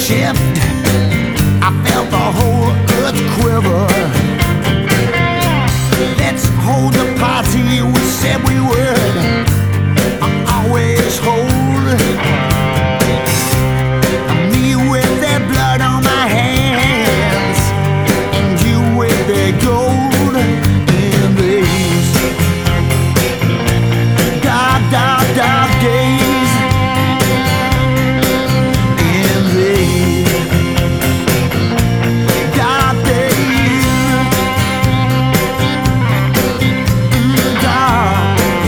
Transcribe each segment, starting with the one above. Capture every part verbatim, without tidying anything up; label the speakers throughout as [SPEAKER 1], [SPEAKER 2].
[SPEAKER 1] shift. I felt the whole earth quiver. Let's hold the party we said we would. I always hold. Me with their blood on my hands, and you with their gold in these dark, dark, dark days. In these dark days, mm, dark.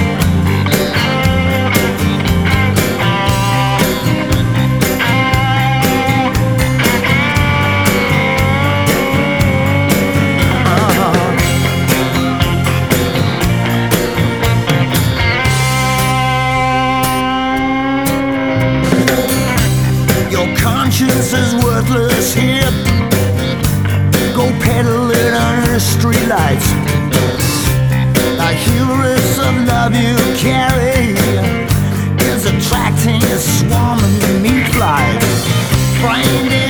[SPEAKER 1] Your conscience is worthless here. Go peddle it under the streetlights. The hubris of love you carry is attracting a swarm of meat flies. Brain